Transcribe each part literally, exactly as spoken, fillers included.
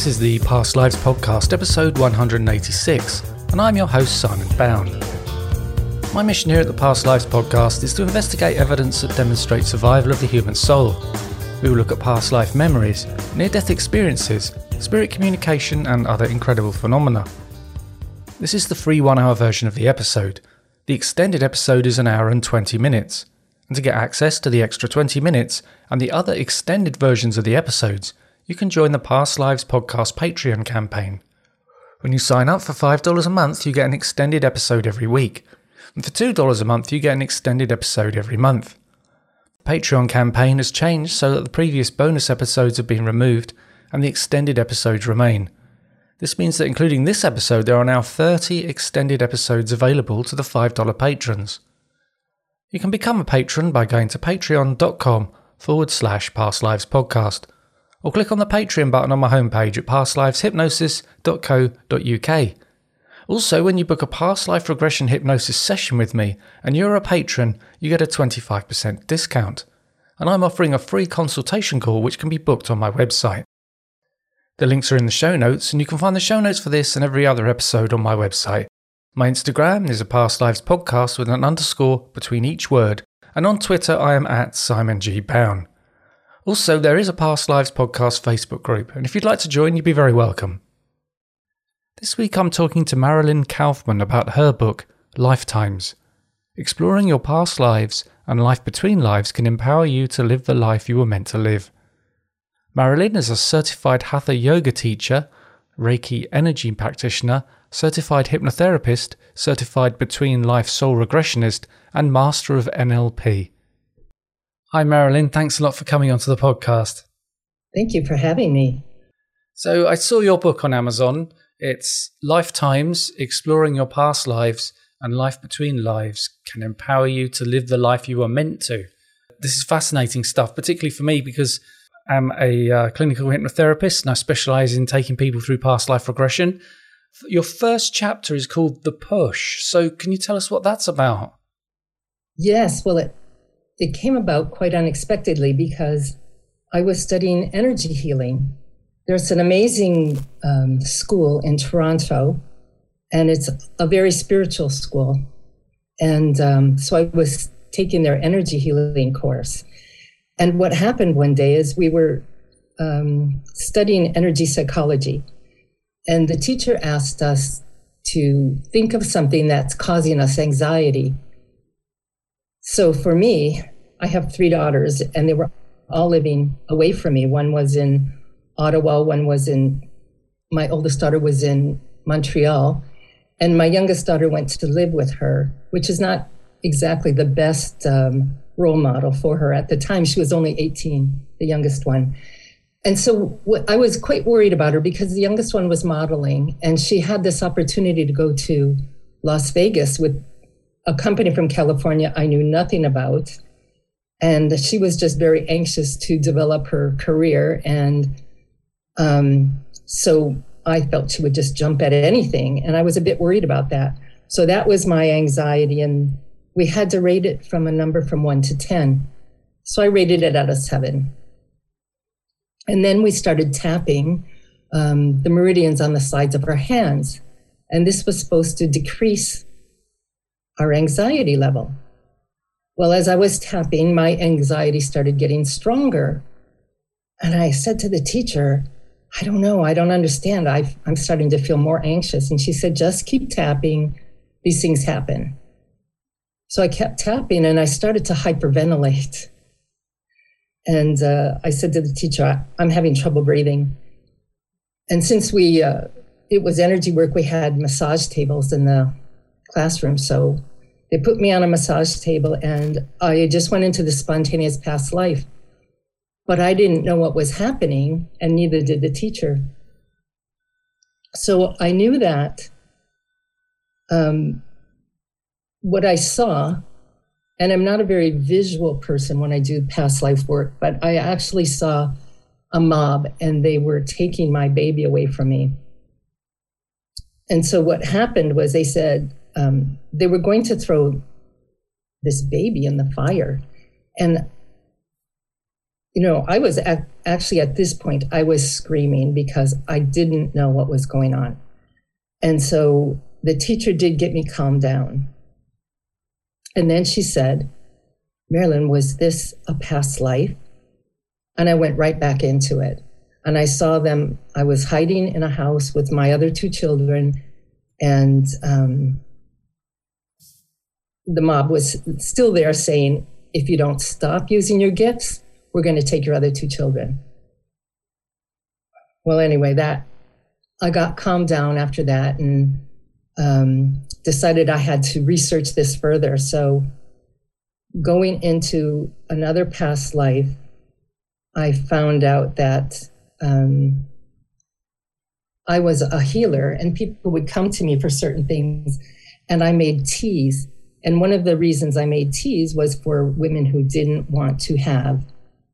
This is the Past Lives Podcast, episode one hundred eighty-six, and I'm your host, Simon Bown. My mission here at the Past Lives Podcast is to investigate evidence that demonstrates survival of the human soul. We will look at past life memories, near-death experiences, spirit communication, and other incredible phenomena. This is the free one-hour version of the episode. The extended episode is an hour and twenty minutes. And to get access to the extra twenty minutes and the other extended versions of the episodes, you can join the Past Lives Podcast Patreon campaign. When you sign up for five dollars a month, you get an extended episode every week. And for two dollars a month, you get an extended episode every month. The Patreon campaign has changed so that the previous bonus episodes have been removed and the extended episodes remain. This means that including this episode, there are now thirty extended episodes available to the five dollars patrons. You can become a patron by going to patreon.com forward slash Past Lives Podcast, or click on the Patreon button on my homepage at pastliveshypnosis dot co dot uk. Also, when you book a past life regression hypnosis session with me and you're a patron, you get a twenty-five percent discount. And I'm offering a free consultation call which can be booked on my website. The links are in the show notes, and you can find the show notes for this and every other episode on my website. My Instagram is a Past Lives Podcast with an underscore between each word, and on Twitter I am at Simon G. Bown. Also, there is a Past Lives Podcast Facebook group, and if you'd like to join, you'd be very welcome. This week I'm talking to Marilyn Kaufman about her book, Lifetimes. Exploring your past lives and life between lives can empower you to live the life you were meant to live. Marilyn is a certified Hatha yoga teacher, Reiki energy practitioner, certified hypnotherapist, certified between life soul regressionist, and master of N L P. Hi Marilyn, thanks a lot for coming onto the podcast. Thank you for having me. So I saw your book on Amazon. It's Lifetimes, Exploring Your Past Lives and Life Between Lives Can Empower You to Live the Life You Were Meant to. This is fascinating stuff, particularly for me because I'm a uh, clinical hypnotherapist and I specialize in taking people through past life regression. Your first chapter is called The Push. So can you tell us what that's about? Yes, well, it, it came about quite unexpectedly because I was studying energy healing. There's an amazing um, school in Toronto, and it's a very spiritual school. And um, so I was taking their energy healing course. And what happened one day is we were um, studying energy psychology. And the teacher asked us to think of something that's causing us anxiety. So for me, I have three daughters, and they were all living away from me. One was in Ottawa, one was in, my oldest daughter was in Montreal, and my youngest daughter went to live with her, which is not exactly the best um, role model for her at the time. She was only eighteen, the youngest one. And so I was quite worried about her because the youngest one was modeling, and she had this opportunity to go to Las Vegas with a company from California I knew nothing about. And she was just very anxious to develop her career. And um, so I felt she would just jump at anything. And I was a bit worried about that. So that was my anxiety. And we had to rate it from a number from one to ten. So I rated it at a seven. And then we started tapping um, the meridians on the sides of our hands. And this was supposed to decrease our anxiety level. Well, as I was tapping, my anxiety started getting stronger. And I said to the teacher, I don't know, I don't understand. I've, I'm starting to feel more anxious. And she said, just keep tapping. These things happen. So I kept tapping and I started to hyperventilate. And uh, I said to the teacher, I'm having trouble breathing. And since we, uh, it was energy work, we had massage tables in the classroom. So they put me on a massage table and I just went into the spontaneous past life. But I didn't know what was happening, and neither did the teacher. So I knew that um, what I saw, and I'm not a very visual person when I do past life work, but I actually saw a mob and they were taking my baby away from me. And so what happened was they said um, they were going to throw this baby in the fire. And, you know, I was at, actually, at this point, I was screaming because I didn't know what was going on. And so the teacher did get me calmed down. And then she said, Marilyn, was this a past life? And I went right back into it. And I saw them, I was hiding in a house with my other two children, and um, the mob was still there saying, if you don't stop using your gifts, we're going to take your other two children. Well, anyway, that I got calmed down after that and um, decided I had to research this further. So going into another past life, I found out that um, I was a healer, and people would come to me for certain things, and I made teas. And one of the reasons I made teas was for women who didn't want to have,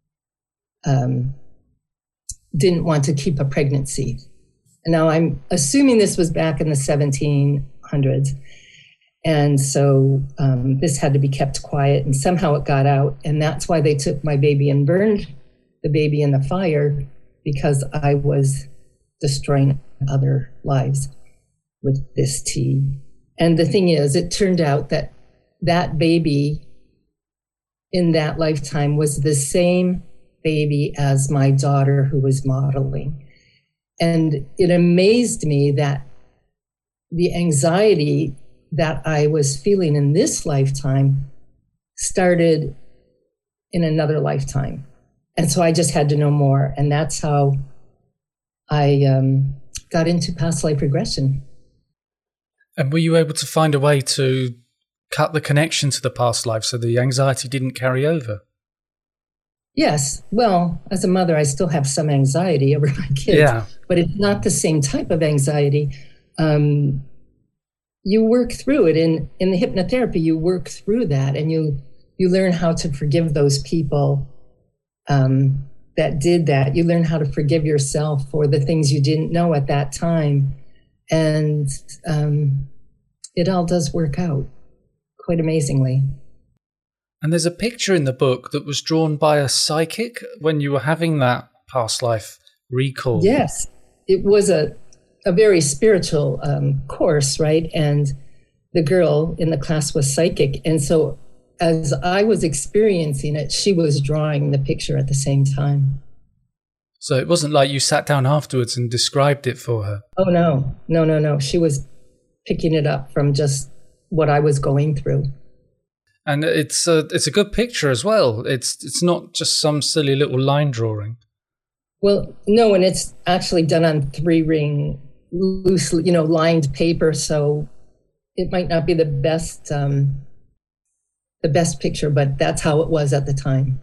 um, didn't want to keep a pregnancy. And now I'm assuming this was back in the seventeen hundreds. And so um, this had to be kept quiet, and somehow it got out. And that's why they took my baby and burned the baby in the fire, because I was destroying other lives with this tea. And the thing is, it turned out that that baby in that lifetime was the same baby as my daughter who was modeling. And it amazed me that the anxiety that I was feeling in this lifetime started in another lifetime. And so I just had to know more. And that's how I um, got into past life regression. And were you able to find a way to cut the connection to the past life so the anxiety didn't carry over? Yes. Well, as a mother, I still have some anxiety over my kids, yeah. But it's not the same type of anxiety. Um, you work through it in, in the hypnotherapy, you work through that, and you, you learn how to forgive those people um, that did that. You learn how to forgive yourself for the things you didn't know at that time. And um, it all does work out quite amazingly. And there's a picture in the book that was drawn by a psychic when you were having that past life recall. Yes, it was a, a very spiritual um, course, right? And the girl in the class was psychic. And so as I was experiencing it, she was drawing the picture at the same time. So it wasn't like you sat down afterwards and described it for her? Oh, no, no, no, no. She was picking it up from just what I was going through. And it's a, it's a good picture as well. It's it's not just some silly little line drawing. Well, no, and it's actually done on three ring, loose, you know, lined paper. So it might not be the best, um, the best picture, but that's how it was at the time.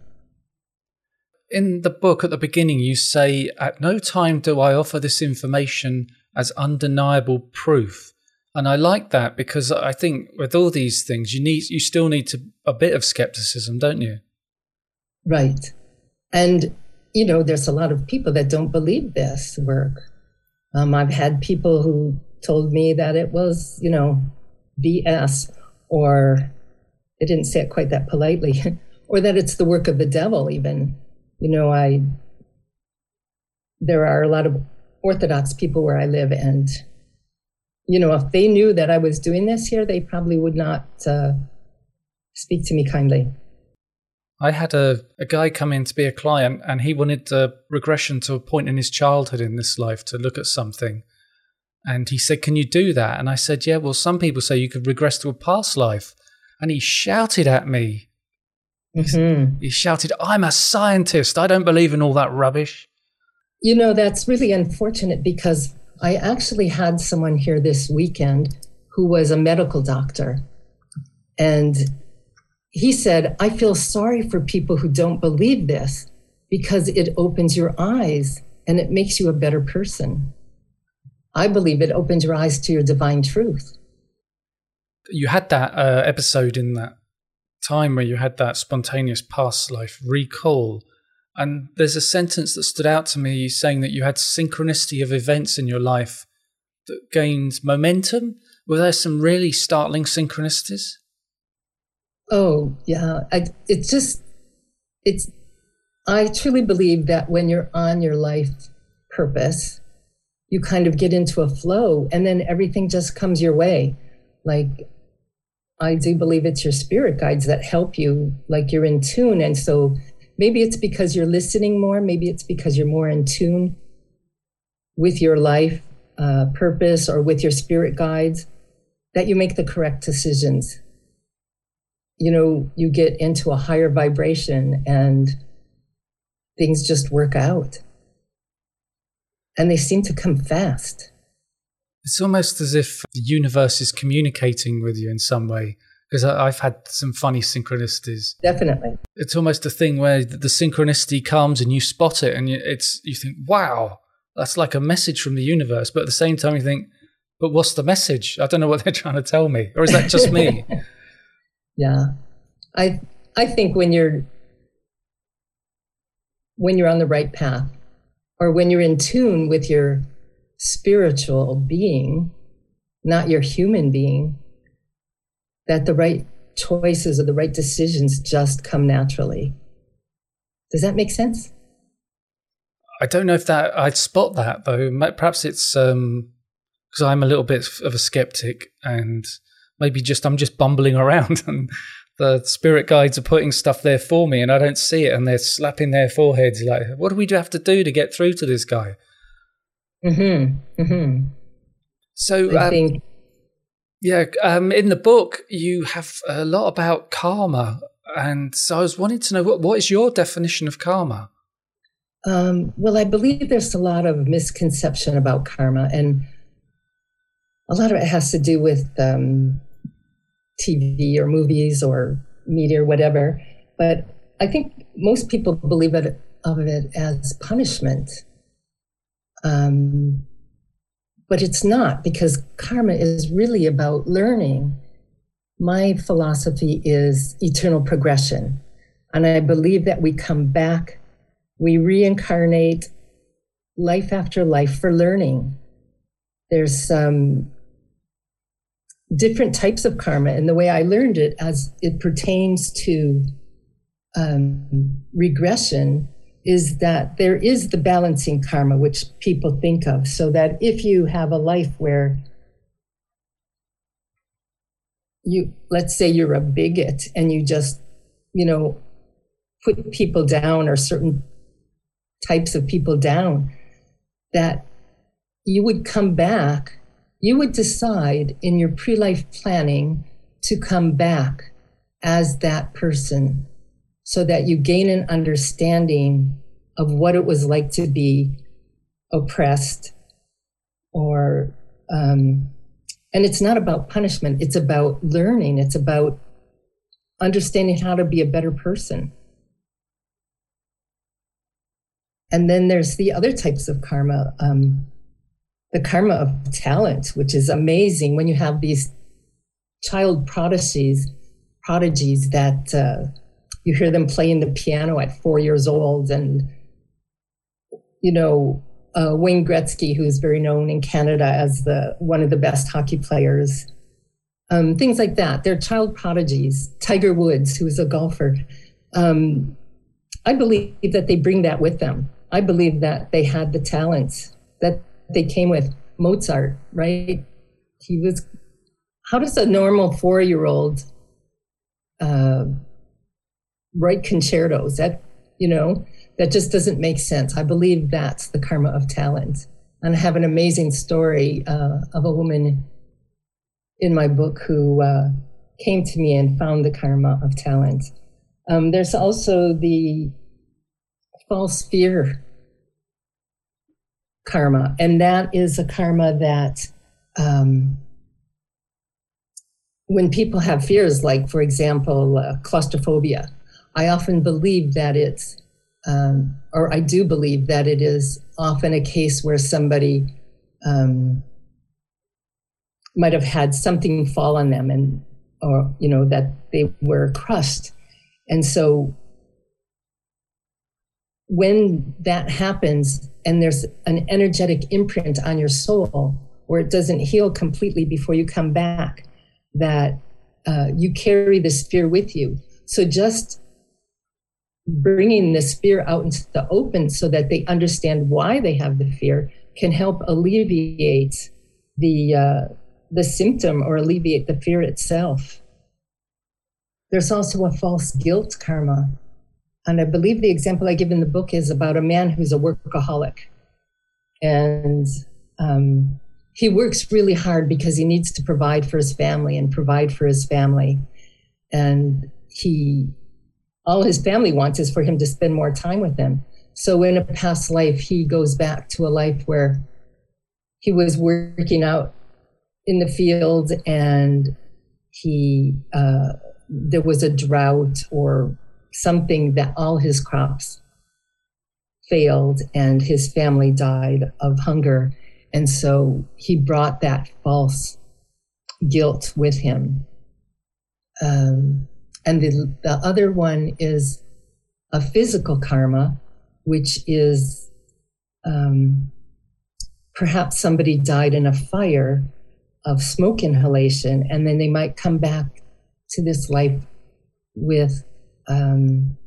In the book at the beginning, you say, at no time do I offer this information as undeniable proof. And I like that because I think with all these things, you need, you still need to, a bit of skepticism, don't you? Right. And, you know, there's a lot of people that don't believe this work. Um, I've had people who told me that it was, you know, B S, or they didn't say it quite that politely, or that it's the work of the devil even. You know, I, there are a lot of Orthodox people where I live, and you know, if they knew that I was doing this here, they probably would not uh, speak to me kindly. I had a, a guy come in to be a client, and he wanted a regression to a point in his childhood in this life to look at something. And he said, can you do that? And I said, yeah, well, some people say you could regress to a past life. And he shouted at me. Mm-hmm. He shouted, I'm a scientist. I don't believe in all that rubbish. You know, that's really unfortunate because I actually had someone here this weekend who was a medical doctor. And he said, I feel sorry for people who don't believe this because it opens your eyes and it makes you a better person. I believe it opens your eyes to your divine truth. You had that uh, episode in that time where you had that spontaneous past life recall. And there's a sentence that stood out to me saying that you had synchronicity of events in your life that gained momentum. Were there some really startling synchronicities? Oh, yeah. I, it's just, it's, I truly believe that when you're on your life purpose, you kind of get into a flow and then everything just comes your way. Like, I do believe it's your spirit guides that help you, like you're in tune. And so maybe it's because you're listening more. Maybe it's because you're more in tune with your life uh, purpose or with your spirit guides that you make the correct decisions. You know, you get into a higher vibration and things just work out. And they seem to come fast. It's almost as if the universe is communicating with you in some way, because I've had some funny synchronicities. Definitely. It's almost a thing where the synchronicity comes and you spot it and it's you think, wow, that's like a message from the universe. But at the same time you think, but what's the message? I don't know what they're trying to tell me. Or is that just me? Yeah. I I think when you're when you're on the right path, or when you're in tune with your spiritual being, not your human being, that the right choices or the right decisions just come naturally. Does that make sense? I don't know if that I'd spot that though. Perhaps it's um, because I'm a little bit of a skeptic, and maybe just I'm just bumbling around, and the spirit guides are putting stuff there for me, and I don't see it, and they're slapping their foreheads like, "What do we have to do to get through to this guy?" Mm-hmm. Mm-hmm. So I um, think, yeah, um, in the book you have a lot about karma, and so I was wanting to know what what is your definition of karma? Um, well, I believe there's a lot of misconception about karma, and a lot of it has to do with um, T V or movies or media or whatever. But I think most people believe it, of it as punishment. Um, but it's not, because karma is really about learning. My philosophy is eternal progression. And I believe that we come back, we reincarnate life after life for learning. There's some different types of karma, and the way I learned it as it pertains to um, regression is that there is the balancing karma, which people think of, so that if you have a life where you, let's say you're a bigot and you just, you know, put people down or certain types of people down, that you would come back, you would decide in your pre-life planning to come back as that person, so that you gain an understanding of what it was like to be oppressed, or, um, and it's not about punishment, it's about learning, it's about understanding how to be a better person. And then there's the other types of karma, um, the karma of talent, which is amazing when you have these child prodigies, prodigies that uh, you hear them playing the piano at four years old. And, you know, uh, Wayne Gretzky, who's very known in Canada as the one of the best hockey players, um, things like that. They're child prodigies. Tiger Woods, who's a golfer. Um, I believe that they bring that with them. I believe that they had the talents that they came with. Mozart, right? He was, how does a normal four-year-old uh, write concertos? That, you know, that just doesn't make sense. I believe that's the karma of talent. And I have an amazing story uh, of a woman in my book who uh, came to me and found the karma of talent. Um, there's also the false fear karma, and that is a karma that um, when people have fears, like, for example, uh, claustrophobia, I often believe that it's, um, or I do believe that it is often a case where somebody um, might have had something fall on them, and, or, you know, that they were crushed. And so when that happens and there's an energetic imprint on your soul where it doesn't heal completely before you come back, that uh, you carry this fear with you. So just bringing this fear out into the open so that they understand why they have the fear can help alleviate the uh, the symptom or alleviate the fear itself. There's also a false guilt karma. And I believe the example I give in the book is about a man who's a workaholic. And um, he works really hard because he needs to provide for his family and provide for his family. And he, all his family wants is for him to spend more time with them. So in a past life, he goes back to a life where he was working out in the field and he, uh, there was a drought or something that all his crops failed and his family died of hunger. And so he brought that false guilt with him. Um, and the, the other one is a physical karma, which is um, perhaps somebody died in a fire of smoke inhalation, and then they might come back to this life with, um,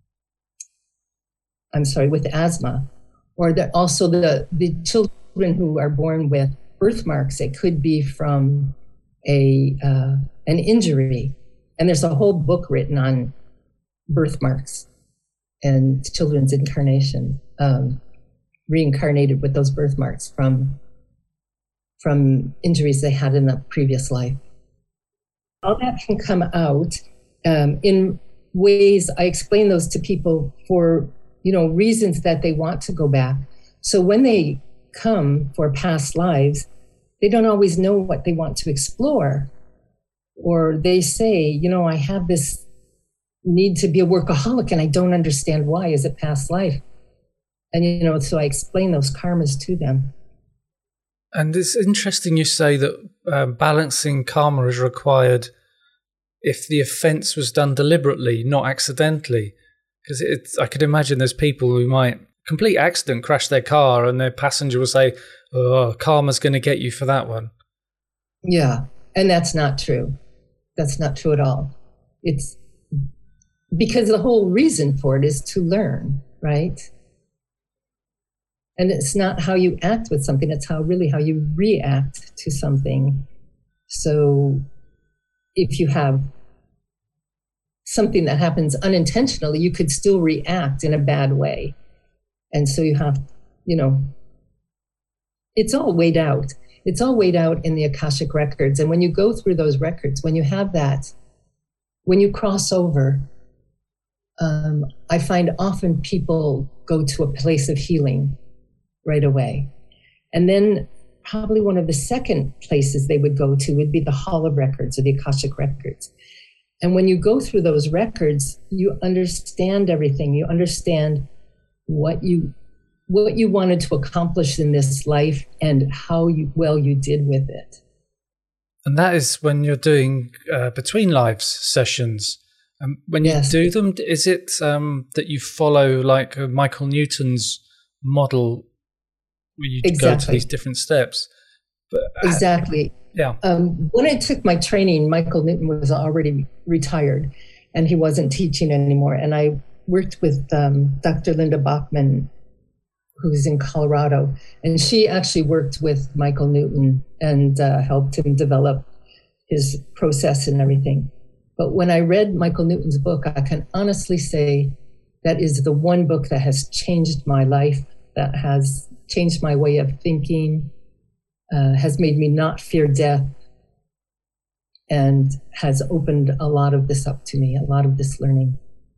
I'm sorry, with asthma, or that also the, the children who are born with birthmarks. It could be from a uh, an injury. And there's a whole book written on birthmarks and children's incarnation, um, reincarnated with those birthmarks from, from injuries they had in the previous life. All that can come out um, in ways. I explain those to people for, you know, reasons that they want to go back. So when they come for past lives, they don't always know what they want to explore. Or they say, you know, I have this need to be a workaholic and I don't understand why. Is it past life? And, you know, so I explain those karmas to them. And it's interesting you say that uh, balancing karma is required if the offence was done deliberately, not accidentally. Because it's, I could imagine there's people who might, complete accident, crash their car and their passenger will say, oh, karma's going to get you for that one. Yeah, and that's not true. That's not true at all. It's because the whole reason for it is to learn, right? And it's not how you act with something, it's how really how you react to something. So if you have something that happens unintentionally, you could still react in a bad way. And so you have, you know, it's all weighed out. It's all weighed out in the Akashic records. And when you go through those records, when you have that, when you cross over, um, I find often people go to a place of healing right away. And then probably one of the second places they would go to would be the Hall of Records or the Akashic records. And when you go through those records, you understand everything. You understand what you what you wanted to accomplish in this life and how you, well you did with it. And that is when you're doing uh, between lives sessions. Um, when you Yes. do them, is it um, that you follow like uh, Michael Newton's model where you go to Exactly. these different steps? But, uh, Exactly. yeah. Um, when I took my training, Michael Newton was already retired and he wasn't teaching anymore. And I worked with um, Doctor Linda Bachman, who's in Colorado. And she actually worked with Michael Newton and uh, helped him develop his process and everything. But when I read Michael Newton's book, I can honestly say that is the one book that has changed my life, that has changed my way of thinking, uh, has made me not fear death, and has opened a lot of this up to me, a lot of this learning.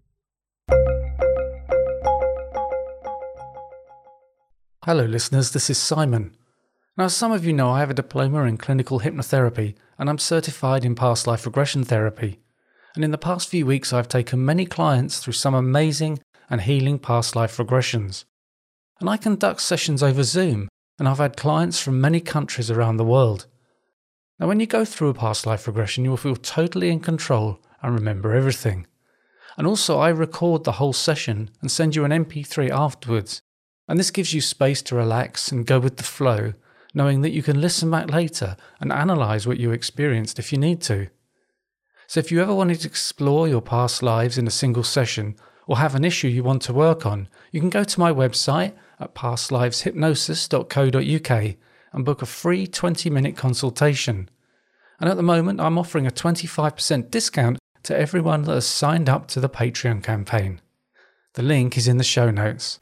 Hello listeners, this is Simon. Now, as some of you know, I have a diploma in clinical hypnotherapy and I'm certified in past life regression therapy. And in the past few weeks, I've taken many clients through some amazing and healing past life regressions. And I conduct sessions over Zoom, and I've had clients from many countries around the world. Now, when you go through a past life regression, you will feel totally in control and remember everything. And also, I record the whole session and send you an M P three afterwards. And this gives you space to relax and go with the flow, knowing that you can listen back later and analyse what you experienced if you need to. So if you ever wanted to explore your past lives in a single session, or have an issue you want to work on, you can go to my website at past lives hypnosis dot co dot uk and book a free twenty minute consultation. And at the moment, I'm offering a twenty-five percent discount to everyone that has signed up to the Patreon campaign. The link is in the show notes.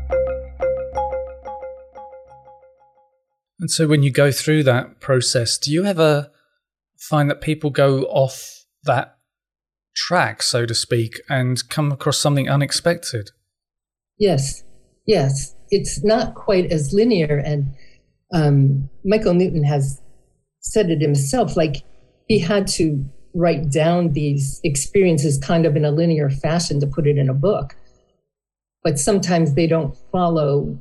And so when you go through that process, do you ever find that people go off that track, so to speak, and come across something unexpected? Yes, yes. It's not quite as linear. And um, Michael Newton has said it himself, like he had to write down these experiences kind of in a linear fashion to put it in a book. But sometimes they don't follow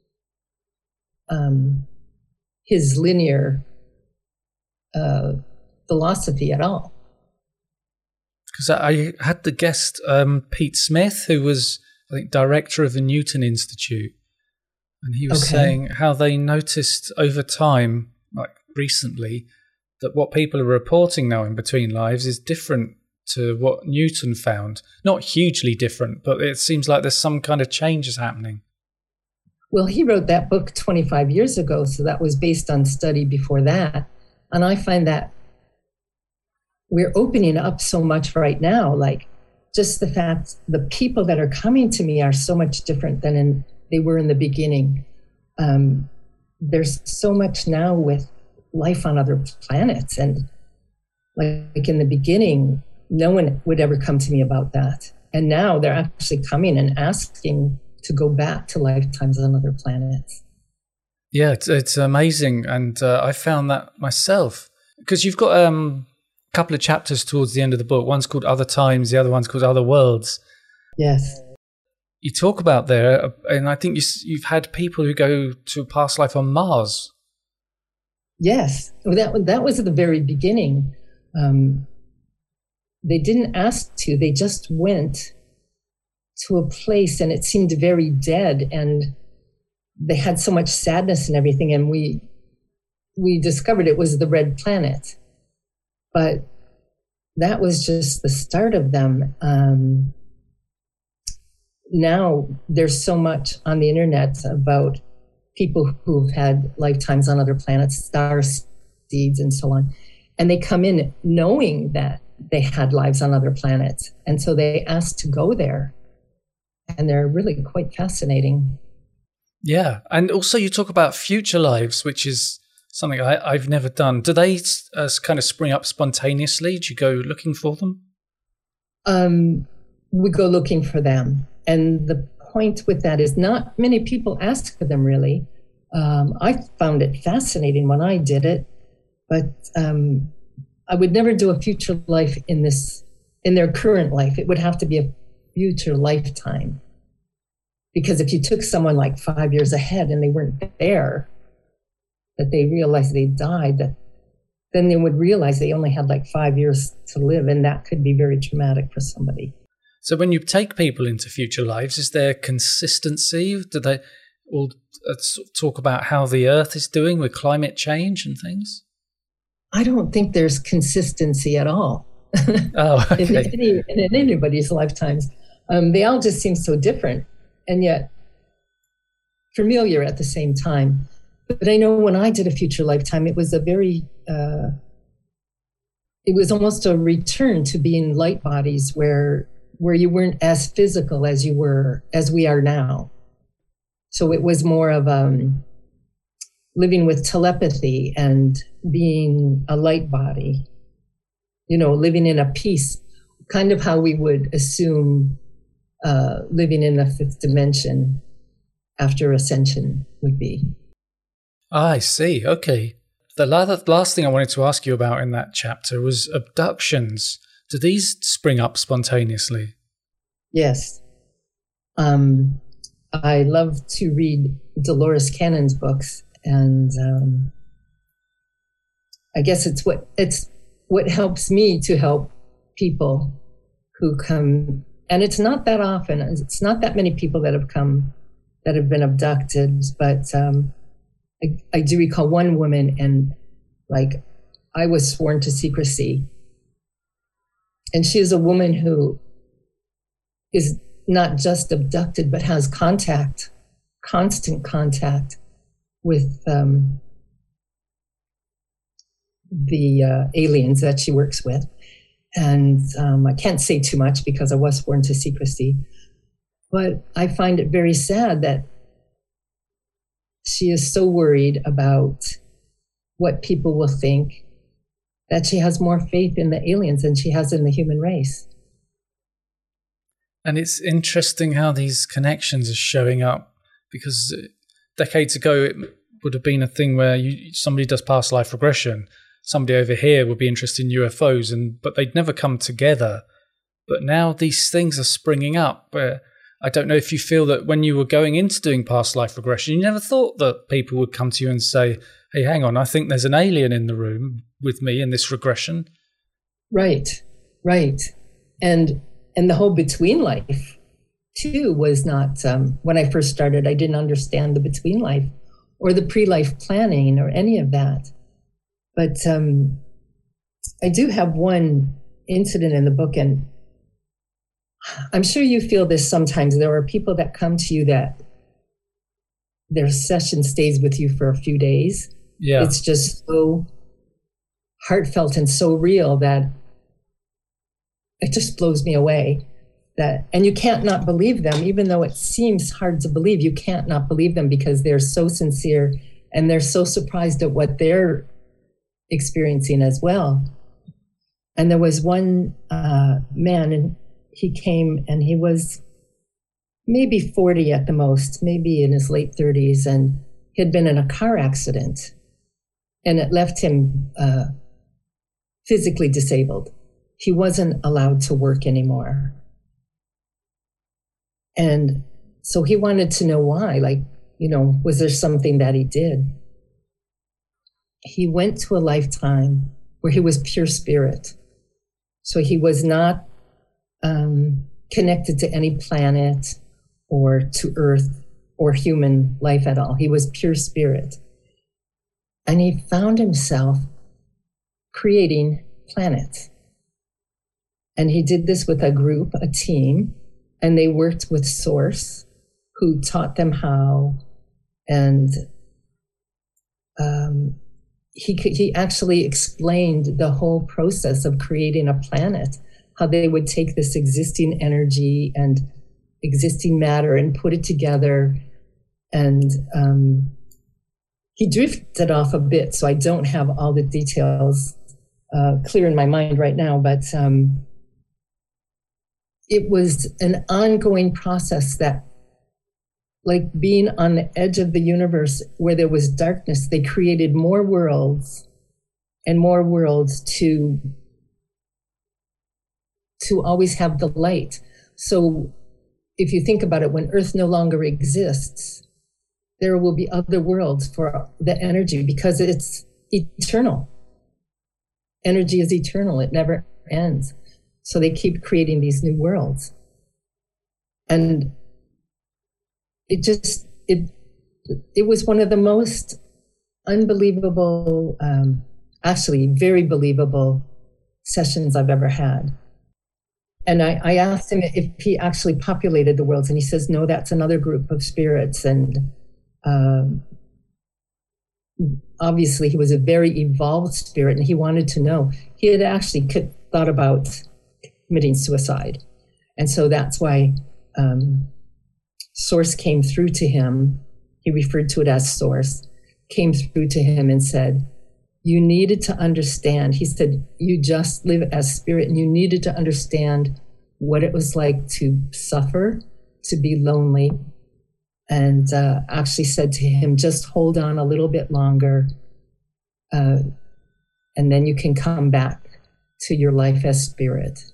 um, his linear uh, philosophy at all. Because I had the guest, um, Pete Smith, who was, I think, director of the Newton Institute. And he was okay. saying how they noticed over time, like recently, that what people are reporting now in between lives is different to what Newton found. Not hugely different, but it seems like there's some kind of changes happening. Well, he wrote that book twenty-five years ago, so that was based on study before that. And I find that we're opening up so much right now, like just the fact the people that are coming to me are so much different than in, they were in the beginning. Um, there's so much now with life on other planets. And like in the beginning, no one would ever come to me about that. And now they're actually coming and asking to go back to lifetimes on other planets. Yeah, it's, it's amazing. And uh, I found that myself. Because you've got um, a couple of chapters towards the end of the book. One's called Other Times, the other one's called Other Worlds. Yes. You talk about there, and I think you, you've had people who go to a past life on Mars. Yes. Well, that, that was at the very beginning. Um, they didn't ask to, they just went to a place and it seemed very dead and they had so much sadness and everything. And we, we discovered it was the red planet, but that was just the start of them. Um, now there's so much on the internet about people who've had lifetimes on other planets, star seeds and so on. And they come in knowing that they had lives on other planets. And so they ask to go there. And they're really quite fascinating. Yeah. And also you talk about future lives, which is something I, I've never done. Do they uh, kind of spring up spontaneously? Do you go looking for them? Um, we go looking for them. And the point with that is not many people ask for them, really. Um, I found it fascinating when I did it, but um, I would never do a future life in this, in their current life. It would have to be a future lifetime. Because if you took someone like five years ahead and they weren't there, that they realized they died, that then they would realize they only had like five years to live, and that could be very traumatic for somebody. So when you take people into future lives, is there consistency? Do they all talk about how the Earth is doing with climate change and things? I don't think there's consistency at all. Oh, okay. in, any, in anybody's lifetimes. Um, they all just seem so different and yet familiar at the same time. But I know when I did a future lifetime, it was a very, uh, it was almost a return to being light bodies where where you weren't as physical as you were, as we are now. So it was more of um, living with telepathy and being a light body, you know, living in a peace, kind of how we would assume uh, living in the fifth dimension after ascension would be. I see. Okay. The last thing I wanted to ask you about in that chapter was abductions. Do these spring up spontaneously? Yes. Um, I love to read Dolores Cannon's books, and um, I guess it's what it's what helps me to help people who come. And it's not that often. It's not that many people that have come that have been abducted, but um, I, I do recall one woman, and like I was sworn to secrecy. And she is a woman who is not just abducted, but has contact, constant contact with um, the uh, aliens that she works with. And um, I can't say too much because I was sworn to secrecy. But I find it very sad that she is so worried about what people will think, that she has more faith in the aliens than she has in the human race. And it's interesting how these connections are showing up, because decades ago it would have been a thing where you, somebody does past life regression, somebody over here would be interested in U F Os, and but they'd never come together. But now these things are springing up where I don't know if you feel that when you were going into doing past life regression, you never thought that people would come to you and say, hey, hang on, I think there's an alien in the room with me in this regression. Right, right. And and the whole between life, too, was not, um, when I first started, I didn't understand the between life or the pre-life planning or any of that. But um, I do have one incident in the book, and I'm sure you feel this sometimes. There are people that come to you that their session stays with you for a few days. Yeah. It's just so heartfelt and so real that it just blows me away. That, and you can't not believe them, even though it seems hard to believe. You can't not believe them because they're so sincere and they're so surprised at what they're experiencing as well. And there was one uh, man, and he came, and he was maybe forty at the most, maybe in his late thirties, and he had been in a car accident, and it left him uh, physically disabled. He wasn't allowed to work anymore. And so he wanted to know why, like, you know, was there something that he did? He went to a lifetime where he was pure spirit. So he was not um, connected to any planet or to Earth or human life at all. He was pure spirit. And he found himself creating planets. And he did this with a group, a team, and they worked with Source, who taught them how. And um, he he actually explained the whole process of creating a planet, how they would take this existing energy and existing matter and put it together. And um, he drifted off a bit, so I don't have all the details uh, clear in my mind right now, but um, it was an ongoing process that, like being on the edge of the universe where there was darkness, they created more worlds and more worlds to, to always have the light. So if you think about it, when Earth no longer exists, there will be other worlds for the energy because it's eternal. Energy is eternal. It never ends. So they keep creating these new worlds. And it just, it it was one of the most unbelievable, um, actually very believable sessions I've ever had. And I, I asked him if he actually populated the worlds, and he says, no, that's another group of spirits. And um, obviously he was a very evolved spirit, and he wanted to know. He had actually could, thought about committing suicide. And so that's why um, Source came through to him. He referred to it as Source, came through to him and said, you needed to understand. He said, you just live as spirit, and you needed to understand what it was like to suffer, to be lonely. And uh, actually said to him, just hold on a little bit longer, uh, and then you can come back to your life as spirit.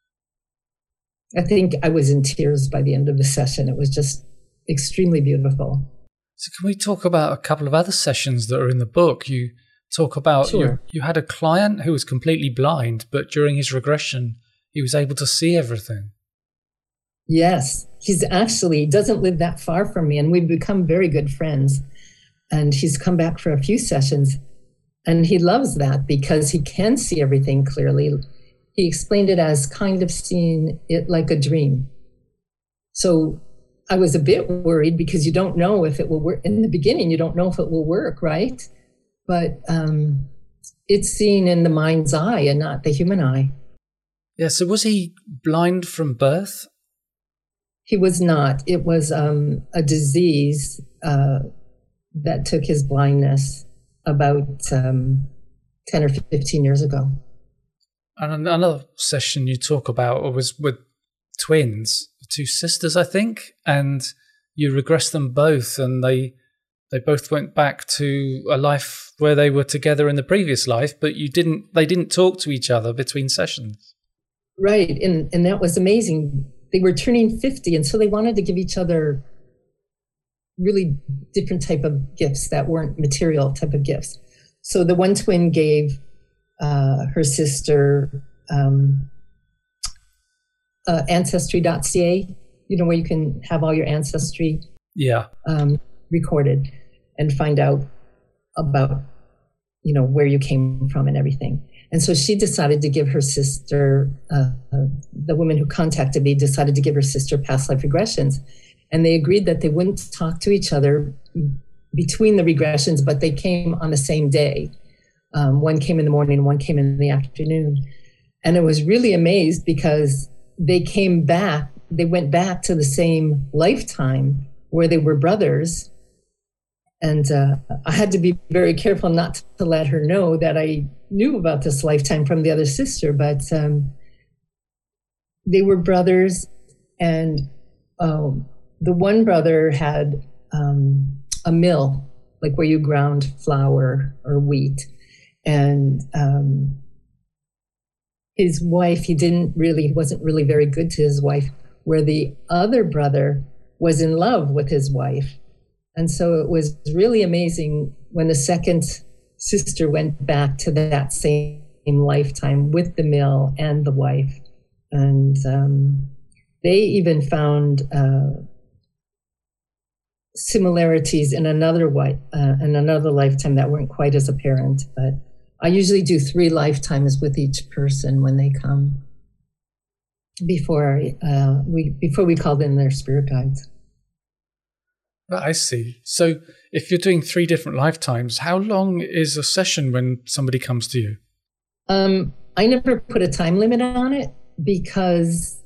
I think I was in tears by the end of the session. It was just extremely beautiful. So can we talk about a couple of other sessions that are in the book? You talk about, sure. you, you had a client who was completely blind, but during his regression, he was able to see everything. Yes, he's actually doesn't live that far from me, and we've become very good friends. And he's come back for a few sessions, and he loves that because he can see everything clearly. He explained it as kind of seeing it like a dream. So I was a bit worried because you don't know if it will work. In the beginning, you don't know if it will work, right? But um, it's seen in the mind's eye and not the human eye. Yeah, so was he blind from birth? He was not. It was um, a disease uh, that took his blindness about um, ten or fifteen years ago. And another session you talk about was with twins, two sisters, I think, and you regressed them both, and they they both went back to a life where they were together in the previous life, but you didn't. They didn't talk to each other between sessions. Right, and and that was amazing. They were turning fifty, and so they wanted to give each other really different type of gifts that weren't material type of gifts. So the one twin gave uh, her sister um, uh, ancestry dot c a, you know, where you can have all your ancestry yeah. um, recorded and find out about, you know, where you came from and everything. And so she decided to give her sister, uh, the woman who contacted me decided to give her sister past life regressions. And they agreed that they wouldn't talk to each other between the regressions, but they came on the same day. Um, one came in the morning, one came in the afternoon. And I was really amazed because they came back, they went back to the same lifetime where they were brothers. And uh, I had to be very careful not to let her know that I knew about this lifetime from the other sister, but um, they were brothers. And um, the one brother had um, a mill, like where you ground flour or wheat. And um, his wife, he didn't really, he wasn't really very good to his wife, where the other brother was in love with his wife. And so it was really amazing when the second sister went back to that same lifetime with the mill and the wife. And um, they even found uh, similarities in another wi- uh, in another lifetime that weren't quite as apparent. But I usually do three lifetimes with each person when they come before uh, we before we called in their spirit guides. I see. So if you're doing three different lifetimes, how long is a session when somebody comes to you? Um, I never put a time limit on it because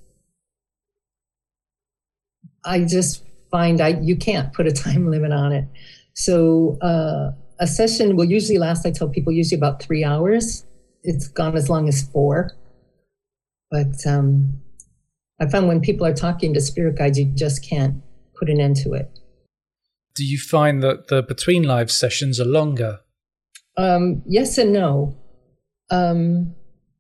I just find I you can't put a time limit on it. So uh, a session will usually last, I tell people, usually about three hours. It's gone as long as four. But um, I found when people are talking to spirit guides, you just can't put an end to it. Do you find that the between lives sessions are longer? Um, yes and no. Um,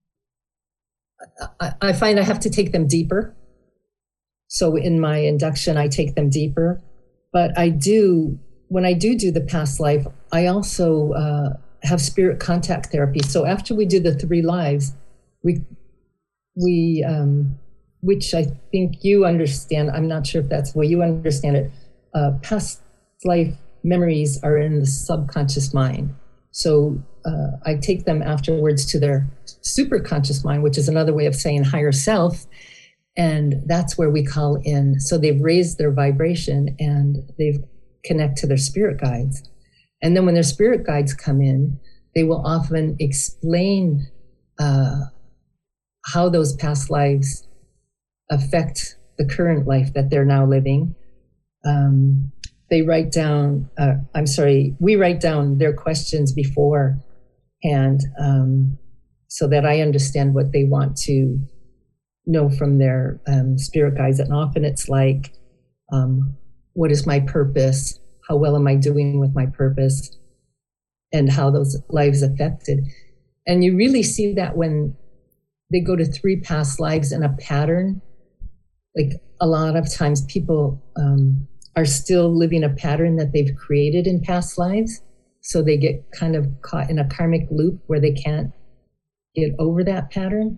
I, I find I have to take them deeper. So in my induction, I take them deeper. But I do, when I do do the past life, I also uh, have spirit contact therapy. So after we do the three lives, we, we um, which I think you understand, I'm not sure if that's the way you understand it, uh, past life memories are in the subconscious mind. So uh, I take them afterwards to their superconscious mind, which is another way of saying higher self. And that's where we call in. So they've raised their vibration and they've connect to their spirit guides. And then when their spirit guides come in, they will often explain uh, how those past lives affect the current life that they're now living. Um, They write down, uh, I'm sorry, we write down their questions beforehand um, so that I understand what they want to know from their um, spirit guides. And often it's like, um, what is my purpose? How well am I doing with my purpose? And how those lives affected. And you really see that when they go to three past lives in a pattern. Like a lot of times people um, are still living a pattern that they've created in past lives. So they get kind of caught in a karmic loop where they can't get over that pattern.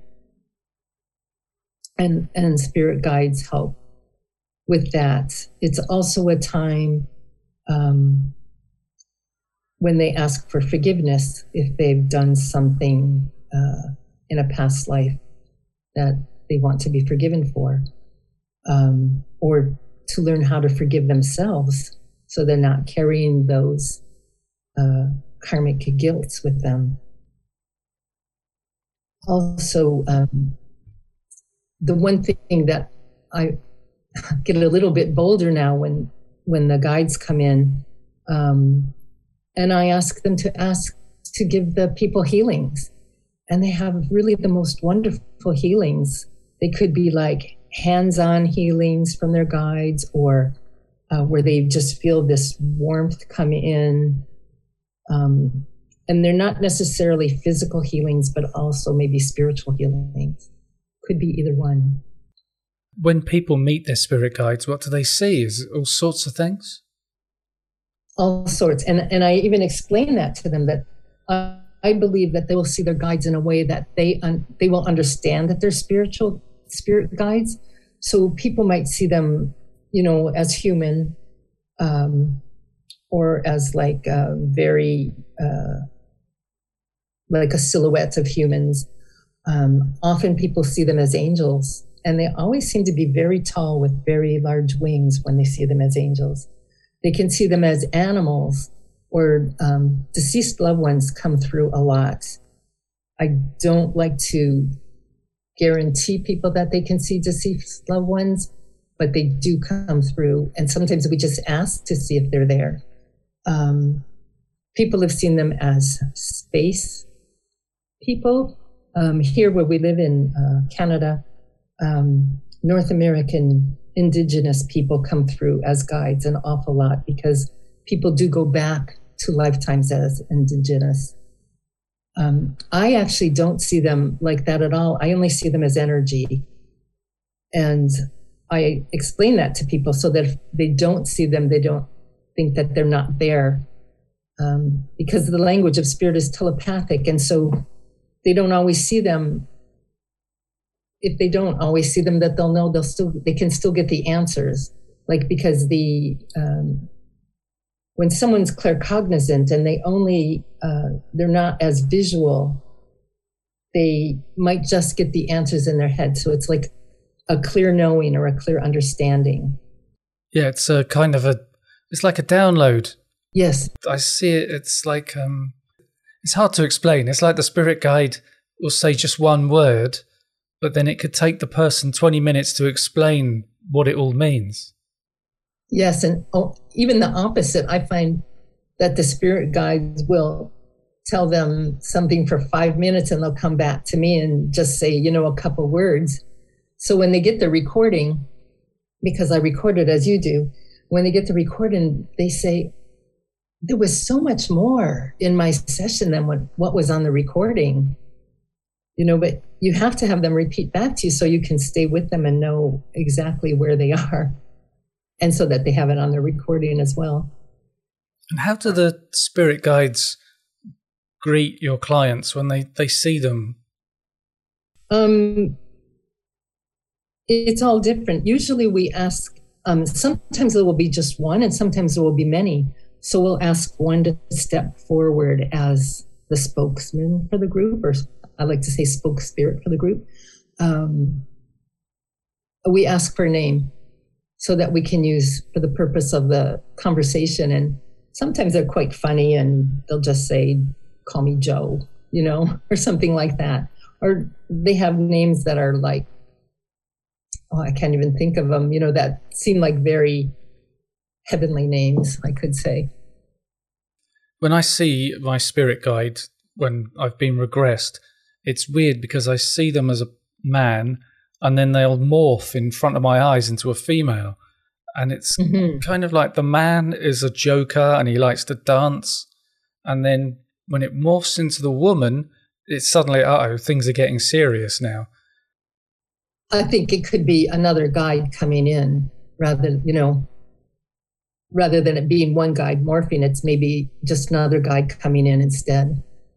And, and spirit guides help with that. It's also a time um, when they ask for forgiveness if they've done something uh, in a past life that they want to be forgiven for. Um, or to learn how to forgive themselves so they're not carrying those uh, karmic guilts with them. Also, um, the one thing that I get a little bit bolder now when when the guides come in, um, and I ask them to ask to give the people healings, and they have really the most wonderful healings. They could be like hands-on healings from their guides, or uh, where they just feel this warmth come in. Um, and they're not necessarily physical healings, but also maybe spiritual healings. Could be either one. When people meet their spirit guides, what do they see? Is it all sorts of things? All sorts. And, and I even explain that to them, that uh, I believe that they will see their guides in a way that they un- they will understand that they're spiritual spirit guides. So people might see them, you know, as human, um, or as like uh, very, uh, like a silhouette of humans. Um, often people see them as angels, and they always seem to be very tall with very large wings when they see them as angels. They can see them as animals, or um, deceased loved ones come through a lot. I don't like to guarantee people that they can see deceased loved ones, but they do come through. And sometimes we just ask to see if they're there. Um, people have seen them as space people. Um, here where we live in uh, Canada, um, North American Indigenous people come through as guides an awful lot, because people do go back to lifetimes as Indigenous. Um, I actually don't see them like that at all. I only see them as energy. And I explain that to people so that if they don't see them, they don't think that they're not there. Um, because the language of spirit is telepathic. And so they don't always see them. If they don't always see them, that they'll know they'll still, they can still get the answers. Like, because the, um, when someone's claircognizant and they only, uh, they're not as visual, they might just get the answers in their head. So it's like a clear knowing or a clear understanding. Yeah, it's a kind of a, it's like a download. Yes. I see it, it's like, um, it's hard to explain. It's like the spirit guide will say just one word, but then it could take the person twenty minutes to explain what it all means. Yes, and oh, even the opposite. I find that the spirit guides will tell them something for five minutes and they'll come back to me and just say, you know, a couple words. So when they get the recording, because I record it as you do, when they get the recording, they say, there was so much more in my session than what, what was on the recording. You know, but you have to have them repeat back to you so you can stay with them and know exactly where they are. And so that they have it on the recording as well. And how do the spirit guides greet your clients when they, they see them? Um, it's all different. Usually we ask, um, sometimes there will be just one and sometimes there will be many. So we'll ask one to step forward as the spokesman for the group, or I like to say spoke-spirit for the group. Um, we ask for a name so that we can use for the purpose of the conversation. And sometimes they're quite funny and they'll just say, call me Joe, you know, or something like that. Or they have names that are like, oh, I can't even think of them, you know, that seem like very heavenly names, I could say. When I see my spirit guide, when I've been regressed, it's weird because I see them as a man and then they'll morph in front of my eyes into a female. And it's mm-hmm. kind of like the man is a joker and he likes to dance. And then when it morphs into the woman, it's suddenly, uh-oh, things are getting serious now. I think it could be another guide coming in rather, you know, rather than it being one guide morphing, it's maybe just another guide coming in instead.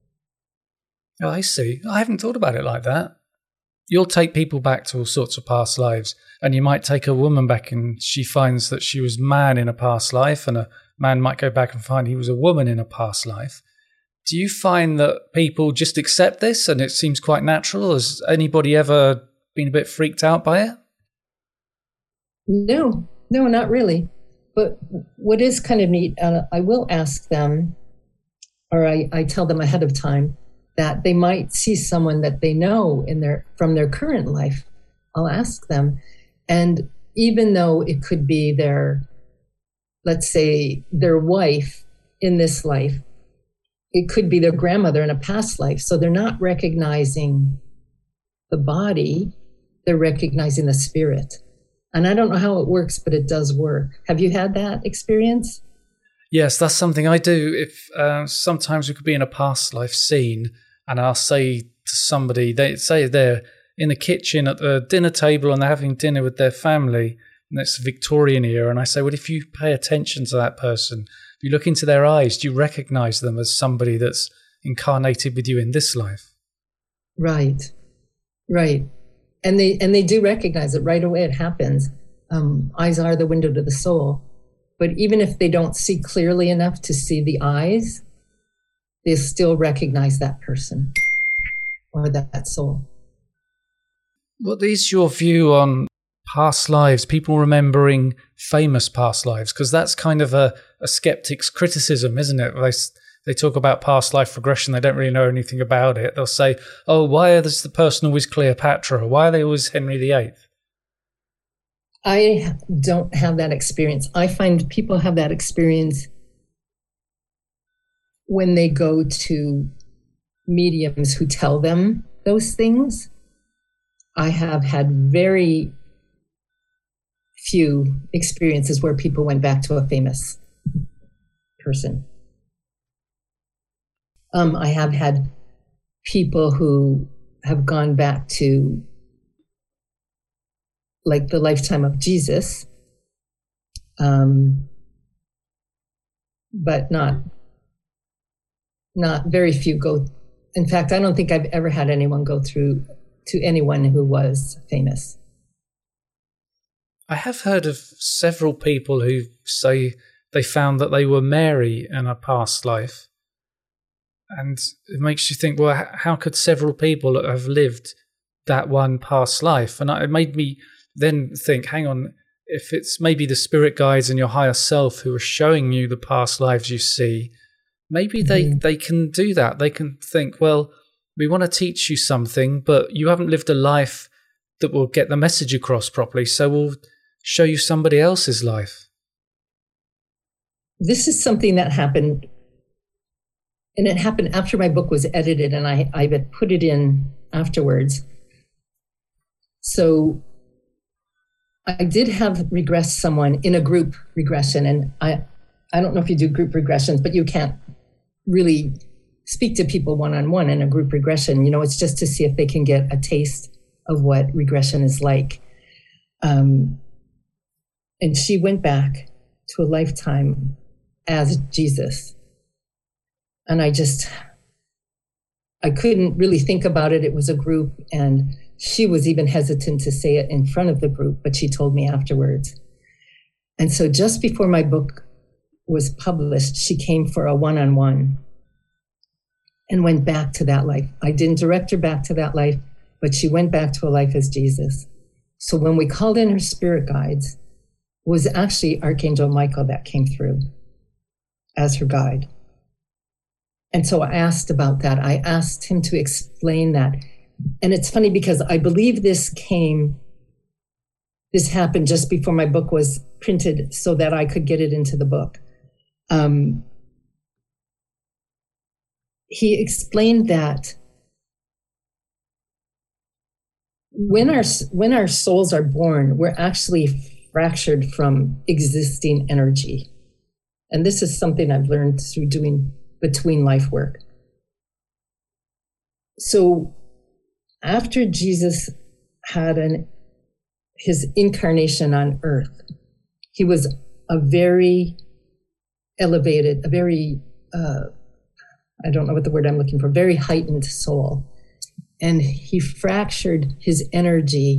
Oh, I see. I haven't thought about it like that. You'll take people back to all sorts of past lives, and you might take a woman back and she finds that she was man in a past life, and a man might go back and find he was a woman in a past life. Do you find that people just accept this and it seems quite natural? Has anybody ever been a bit freaked out by it? No, no, not really. But what is kind of neat, uh, I will ask them, or I, I tell them ahead of time, that they might see someone that they know in their from their current life. I'll ask them. And even though it could be their, let's say, their wife in this life, it could be their grandmother in a past life. So they're not recognizing the body, they're recognizing the spirit. And I don't know how it works, but it does work. Have you had that experience? Yes, that's something I do. If uh, sometimes we could be in a past life scene, and I'll say to somebody, they say they're in the kitchen at the dinner table and they're having dinner with their family, and it's Victorian era, and I say, well, if you pay attention to that person, if you look into their eyes, do you recognize them as somebody that's incarnated with you in this life? Right, right. And they and they do recognize it right away. It happens. Um, eyes are the window to the soul. But even if they don't see clearly enough to see the eyes, they still recognize that person or that, that soul. What is your view on past lives, people remembering famous past lives? Because that's kind of a, a skeptic's criticism, isn't it? They, they talk about past life regression. They don't really know anything about it. They'll say, oh, why is the person always Cleopatra? Why are they always Henry the Eighth? I don't have that experience. I find people have that experience when they go to mediums who tell them those things. I have had very few experiences where people went back to a famous person. Um, I have had people who have gone back to, like, the lifetime of Jesus, um, but not not very few go. In fact, I don't think I've ever had anyone go through to anyone who was famous. I have heard of several people who say they found that they were Mary in a past life. And it makes you think, well, how could several people have lived that one past life? And it made me then think, hang on, if it's maybe the spirit guides and your higher self who are showing you the past lives you see, maybe mm-hmm. they, they can do that. They can think, well, we want to teach you something, but you haven't lived a life that will get the message across properly, so we'll show you somebody else's life. This is something that happened, and it happened after my book was edited, and I, I had put it in afterwards. So I did have regress someone in a group regression, and I, I don't know if you do group regressions, but you can't really speak to people one-on-one in a group regression. You know, it's just to see if they can get a taste of what regression is like. Um, and she went back to a lifetime as Jesus. And I just, I couldn't really think about it. It was a group, and she was even hesitant to say it in front of the group, but she told me afterwards. And so just before my book was published, she came for a one-on-one and went back to that life. I didn't direct her back to that life, but she went back to a life as Jesus. So when we called in her spirit guides, it was actually Archangel Michael that came through as her guide. And so I asked about that. I asked him to explain that. And it's funny because I believe this came, this happened just before my book was printed so that I could get it into the book. Um, he explained that when our when our souls are born, we're actually fractured from existing energy. And this is something I've learned through doing between life work. So after Jesus had an his incarnation on earth, he was a very elevated, a very, uh, I don't know what the word I'm looking for, very heightened soul. And he fractured his energy.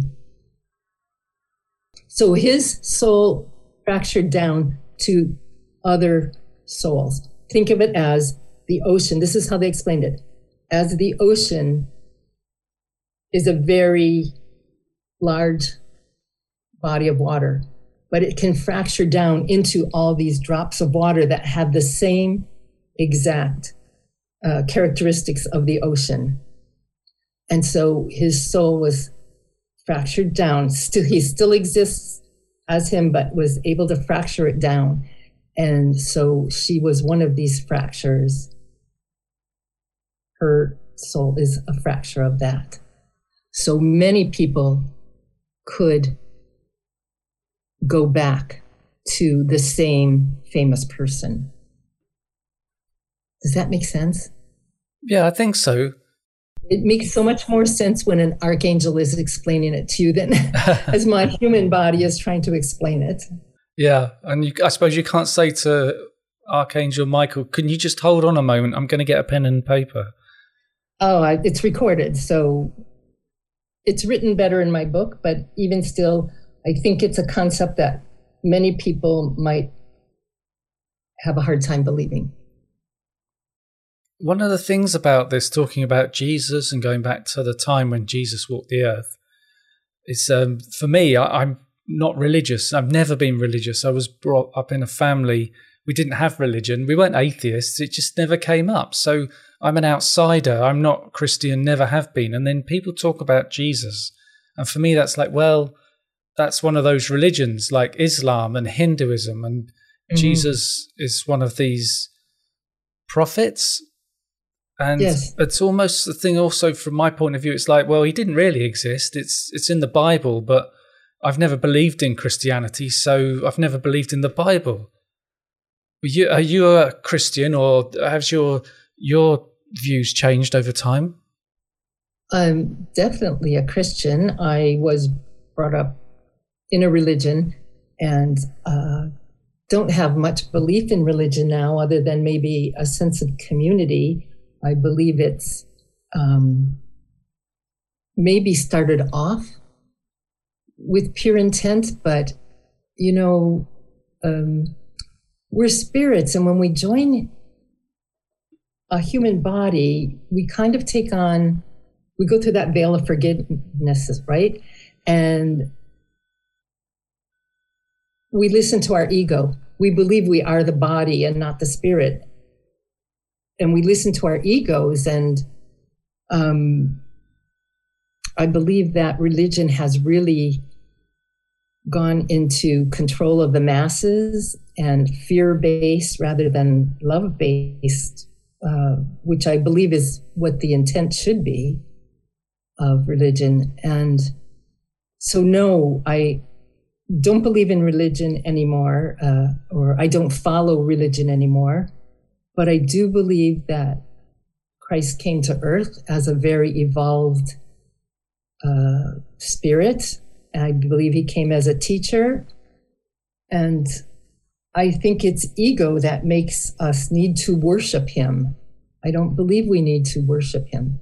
So his soul fractured down to other souls. Think of it as the ocean. This is how they explained it. As the ocean is a very large body of water. but it can fracture down into all these drops of water that have the same exact uh, characteristics of the ocean. And so his soul was fractured down. Still, he still exists as him, but was able to fracture it down. And so she was one of these fractures. Her soul is a fracture of that. So many people could go back to the same famous person. Does that make sense? Yeah, I think so. It makes so much more sense when an archangel is explaining it to you than as my human body is trying to explain it. Yeah, and you, I suppose you can't say to Archangel Michael, can you just hold on a moment? I'm going to get a pen and paper. Oh, I, it's recorded, so it's written better in my book, but even still, I think it's a concept that many people might have a hard time believing. One of the things about this, talking about Jesus and going back to the time when Jesus walked the earth, is um, for me, I, I'm not religious. I've never been religious. I was brought up in a family. We didn't have religion. We weren't atheists. It just never came up. So I'm an outsider. I'm not Christian, never have been. And then people talk about Jesus. And for me, that's like, well, that's one of those religions like Islam and Hinduism. And mm-hmm. Jesus is one of these prophets. And yes. It's almost the thing also from my point of view, it's like, well, he didn't really exist. It's it's in the Bible, but I've never believed in Christianity, so I've never believed in the Bible. Are you, are you a Christian, or has your your views changed over time? I'm definitely a Christian. I was brought up in a religion and uh, don't have much belief in religion now other than maybe a sense of community. I believe it's um, maybe started off with pure intent, but, you know, um, we're spirits, and when we join a human body, we kind of take on, we go through that veil of forgiveness, right? And we listen to our ego. We believe we are the body and not the spirit. And we listen to our egos, and um, I believe that religion has really gone into control of the masses and fear-based rather than love-based, uh, which I believe is what the intent should be of religion. And so, no, I don't believe in religion anymore, uh, or I don't follow religion anymore. But I do believe that Christ came to earth as a very evolved uh, spirit. And I believe he came as a teacher. And I think it's ego that makes us need to worship him. I don't believe we need to worship him.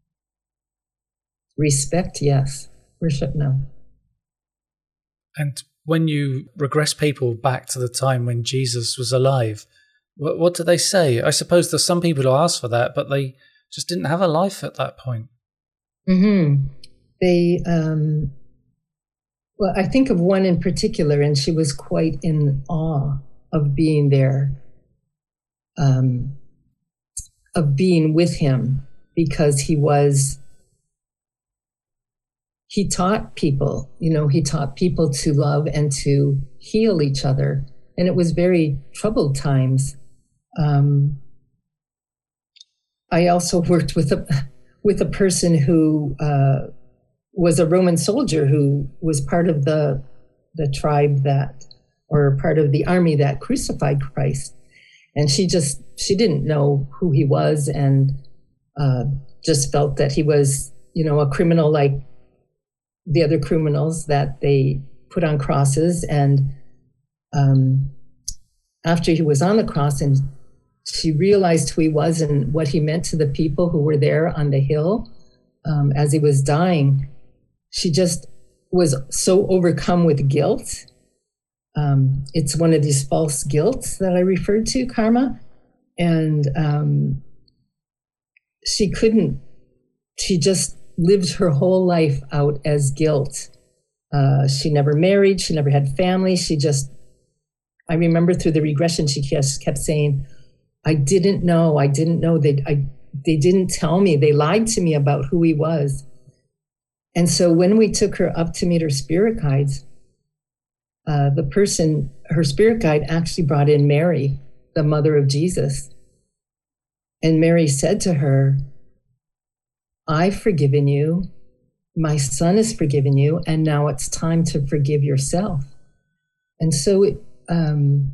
Respect, yes. Worship, no. And when you regress people back to the time when Jesus was alive, What, what do they say? I suppose there's some people who ask for that, but they just didn't have a life at that point. Mm-hmm. They, um, well, I think of one in particular, and she was quite in awe of being there, um, of being with him, because he was, he taught people, you know, he taught people to love and to heal each other. And it was very troubled times. Um, I also worked with a with a person who uh, was a Roman soldier who was part of the the tribe that, or part of the army that crucified Christ, and she just she didn't know who he was, and uh, just felt that he was, you know, a criminal like the other criminals that they put on crosses. And um, after he was on the cross, and she realized who he was and what he meant to the people who were there on the hill um, as he was dying. She just was so overcome with guilt. Um, it's one of these false guilts that I referred to, karma. And um, she couldn't, she just lived her whole life out as guilt Uh, she never married. She never had family. She just, I remember through the regression, she just kept saying, I didn't know. I didn't know. They, I, they didn't tell me. They lied to me about who he was. And so when we took her up to meet her spirit guides, uh, the person, her spirit guide actually brought in Mary, the mother of Jesus. And Mary said to her, I've forgiven you. My son has forgiven you. And now it's time to forgive yourself. And so it, um,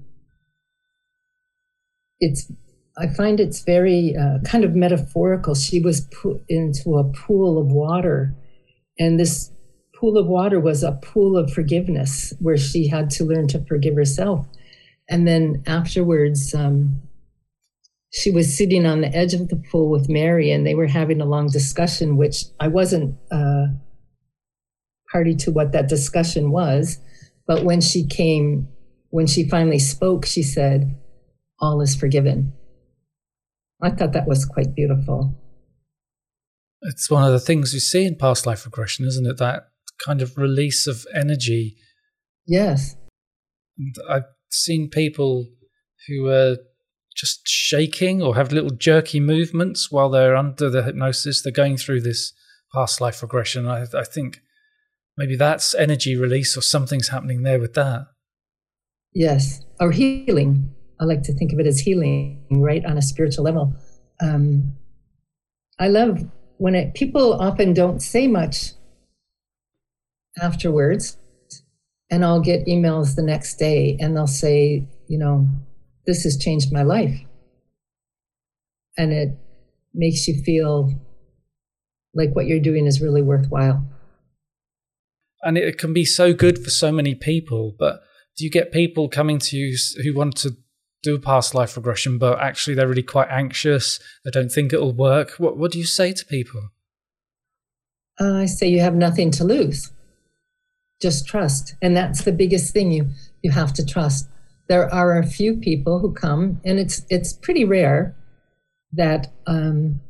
it's, I find it's very uh, kind of metaphorical. She was put into a pool of water, and this pool of water was a pool of forgiveness where she had to learn to forgive herself. And then afterwards, um, she was sitting on the edge of the pool with Mary, and they were having a long discussion, which I wasn't uh, party to what that discussion was. But when she came, when she finally spoke, she said, all is forgiven. I thought that was quite beautiful. It's one of the things you see in past life regression, isn't it? That kind of release of energy. Yes. And I've seen people who are just shaking or have little jerky movements while they're under the hypnosis. They're going through this past life regression. I, I think maybe that's energy release or something's happening there with that. Yes. Or healing. I like to think of it as healing, right, on a spiritual level. Um, I love when it, people often don't say much afterwards, and I'll get emails the next day and they'll say, you know, this has changed my life. And it makes you feel like what you're doing is really worthwhile. And it can be so good for so many people, but do you get people coming to you who want to do a past life regression, but actually they're really quite anxious, they don't think it'll work? What, what do you say to people? Uh, I say you have nothing to lose. Just trust. And that's the biggest thing. You, you have to trust. There are a few people who come, and it's it's pretty rare that um,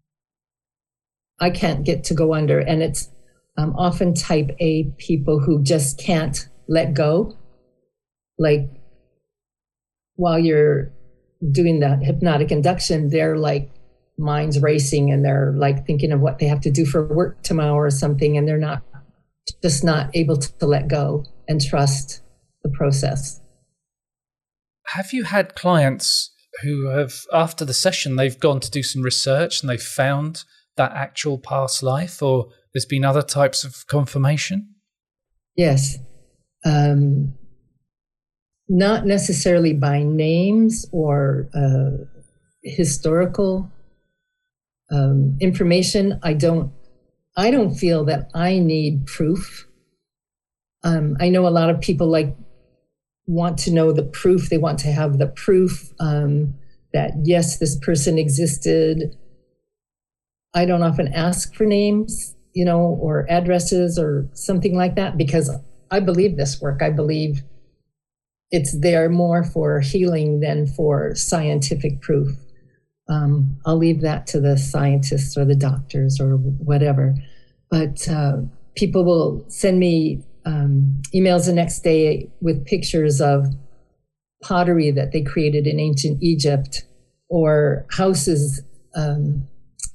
I can't get to go under. And it's um, often type A people who just can't let go. Like while you're doing the hypnotic induction, they're like minds racing and they're like thinking of what they have to do for work tomorrow or something. And they're not just not able to let go and trust the process. Have you had clients who have, after the session, they've gone to do some research and they've found that actual past life, or there's been other types of confirmation? Yes. Um, not necessarily by names or uh, historical um, information. I don't, I don't feel that I need proof. Um, I know a lot of people like want to know the proof. They want to have the proof um, that, yes, this person existed. I don't often ask for names, you know, or addresses or something like that, because I believe this work. I believe it's there more for healing than for scientific proof. Um, I'll leave that to the scientists or the doctors or whatever. But uh, people will send me um, emails the next day with pictures of pottery that they created in ancient Egypt, or houses, um,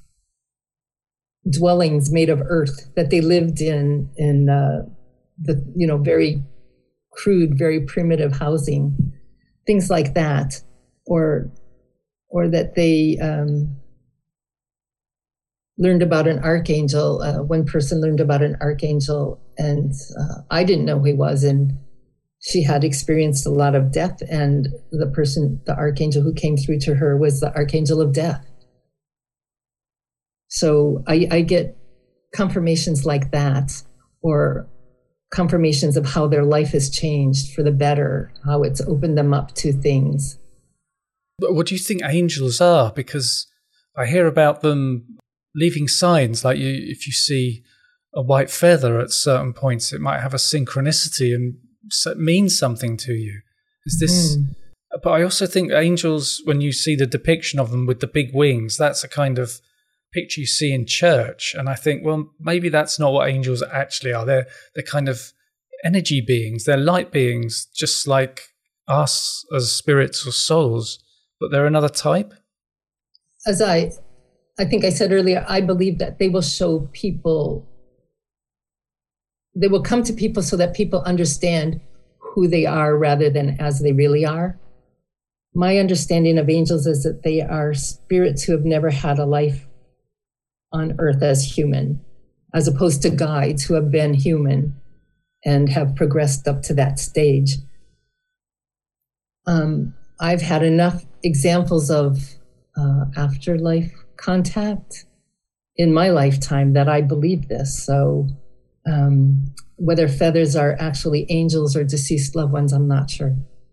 dwellings made of earth that they lived in, in uh, the, you know, very crude, very primitive housing, things like that, or or that they um, learned about an archangel. Uh, one person learned about an archangel, and uh, I didn't know who he was, and she had experienced a lot of death, and the person, the archangel who came through to her was the archangel of death. So I, I get confirmations like that, or confirmations of how their life has changed for the better, how it's opened them up to things. What do you think angels are? Because I hear about them leaving signs, like you, if you see a white feather at certain points, it might have a synchronicity and mean something to you. Is this? Mm. But I also think angels, when you see the depiction of them with the big wings, that's a kind of picture you see in church. And I think, well, maybe that's not what angels actually are. They're they're kind of energy beings. They're light beings, just like us as spirits or souls, but they're another type. As I, I think I said earlier, I believe that they will show people, they will come to people so that people understand who they are rather than as they really are. My understanding of angels is that they are spirits who have never had a life on earth as human, as opposed to guides who have been human and have progressed up to that stage. Um, I've had enough examples of uh, afterlife contact in my lifetime that I believe this. So um, whether feathers are actually angels or deceased loved ones, I'm not sure.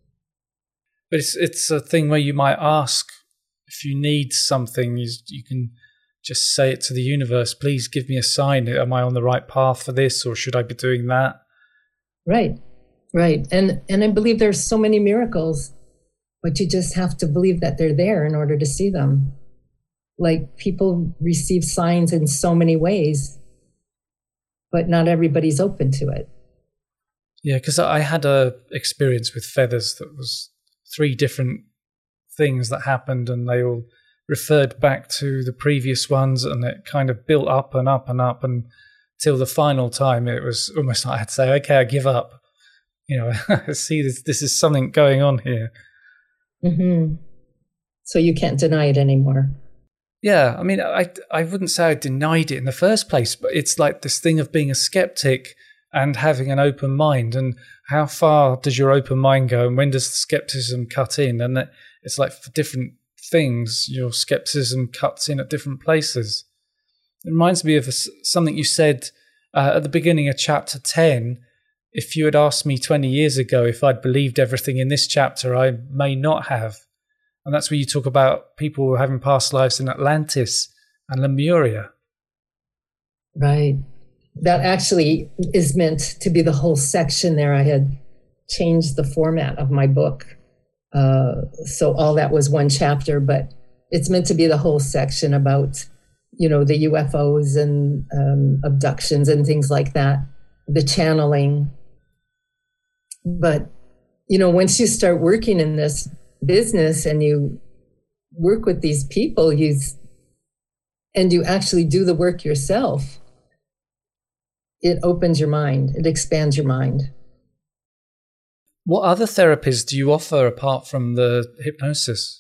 But it's it's a thing where you might ask if you need something, you, you can just say it to the universe, please give me a sign. Am I on the right path for this, or should I be doing that? Right, right. And and I believe there's so many miracles, but you just have to believe that they're there in order to see them. Like, people receive signs in so many ways, but not everybody's open to it. Yeah, because I had a experience with feathers that was three different things that happened, and they all referred back to the previous ones, and it kind of built up and up and up and till the final time it was almost like I had to say, okay, I give up. You know, I see this, this is something going on here. Mm-hmm. So you can't deny it anymore. Yeah, I mean, I, I wouldn't say I denied it in the first place, but it's like this thing of being a skeptic and having an open mind. And how far does your open mind go, and when does the skepticism cut in? And that it's like for different things, your skepticism cuts in at different places. It reminds me of a, something you said uh, at the beginning of chapter ten. If you had asked me twenty years ago if I'd believed everything in this chapter, I may not have. And that's where you talk about people having past lives in Atlantis and Lemuria. Right. That actually is meant to be the whole section there. I had changed the format of my book. Uh, so all that was one chapter, but it's meant to be the whole section about, you know, the U F Os and um, abductions and things like that, the channeling. But, you know, once you start working in this business and you work with these people, you and you actually do the work yourself, it opens your mind, it expands your mind. What other therapies do you offer apart from the hypnosis?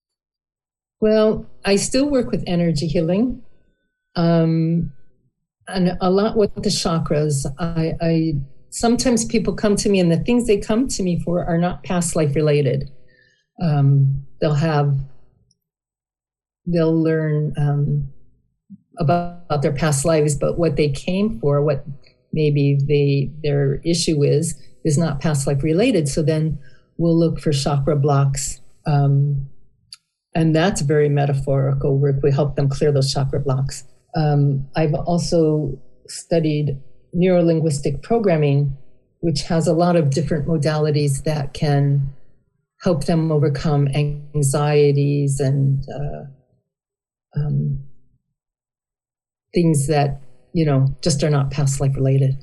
Well, I still work with energy healing, um, and a lot with the chakras. I, I sometimes people come to me, and the things they come to me for are not past life related. Um, they'll have, they'll learn um, about, about their past lives, but what they came for, what maybe they their issue is, is not past life related. So then we'll look for chakra blocks. Um, and that's very metaphorical work. We help them clear those chakra blocks. Um, I've also studied neurolinguistic programming, which has a lot of different modalities that can help them overcome anxieties and uh, um, things that, you know, just are not past life related.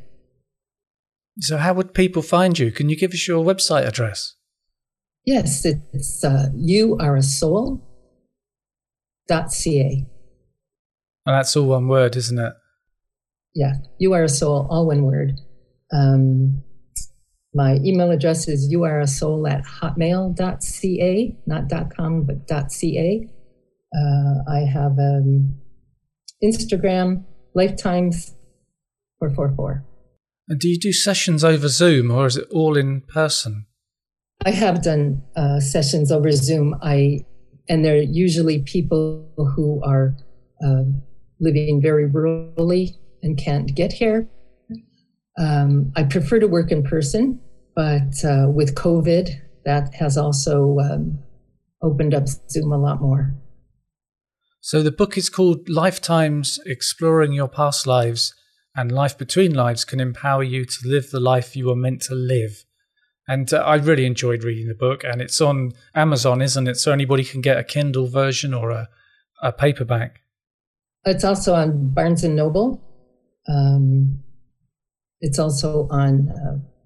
So how would people find you? Can you give us your website address? Yes, it's uh, you are a soul dot c a. And that's all one word, isn't it? Yeah, you are a soul, all one word. Um, my email address is you are a soul at hotmail dot c a, not .com, but .ca. Uh, I have um, Instagram, Lifetimes four four four. And do you do sessions over Zoom, or is it all in person? I have done uh, sessions over Zoom. I and they're usually people who are uh, living very rurally and can't get here. Um, I prefer to work in person, but uh, with COVID, that has also um, opened up Zoom a lot more. So the book is called Lifetimes: Exploring Your Past Lives and Life Between Lives Can Empower You to Live the Life You Were Meant to Live. And uh, I really enjoyed reading the book, and it's on Amazon, isn't it? So anybody can get a Kindle version or a, a paperback. It's also on Barnes and Noble. Um, it's also on uh,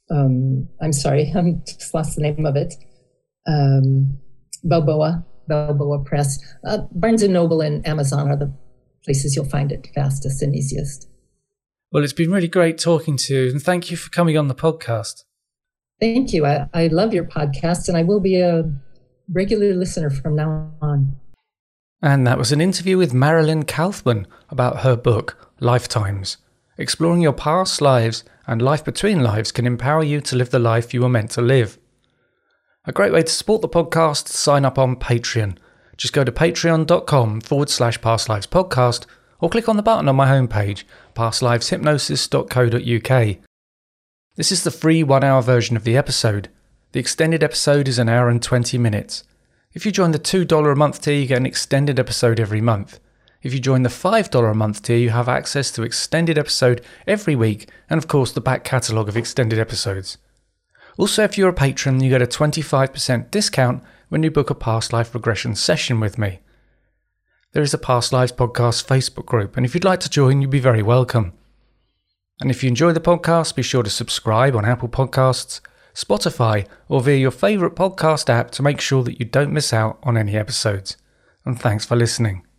um, I'm sorry, I just lost the name of it. Um, Balboa, Balboa Press. Uh, Barnes and Noble and Amazon are the places you'll find it fastest and easiest. Well, it's been really great talking to you, and thank you for coming on the podcast. Thank you. I, I love your podcast, and I will be a regular listener from now on. And that was an interview with Marilyn Kaufman about her book, Lifetimes. Exploring your past lives and life between lives can empower you to live the life you were meant to live. A great way to support the podcast, sign up on Patreon. Just go to patreon.com forward slash past lives podcast or click on the button on my homepage, past lives hypnosis dot co dot uk. This is the free one hour version of the episode. The extended episode is an hour and twenty minutes. If you join the two dollars a month tier, you get an extended episode every month. If you join the five dollars a month tier, you have access to extended episode every week and of course the back catalogue of extended episodes. Also, if you're a patron, you get a twenty-five percent discount when you book a past life regression session with me. There is a Past Lives Podcast Facebook group, and if you'd like to join, you'd be very welcome. And if you enjoy the podcast, be sure to subscribe on Apple Podcasts, Spotify, or via your favourite podcast app to make sure that you don't miss out on any episodes. And thanks for listening.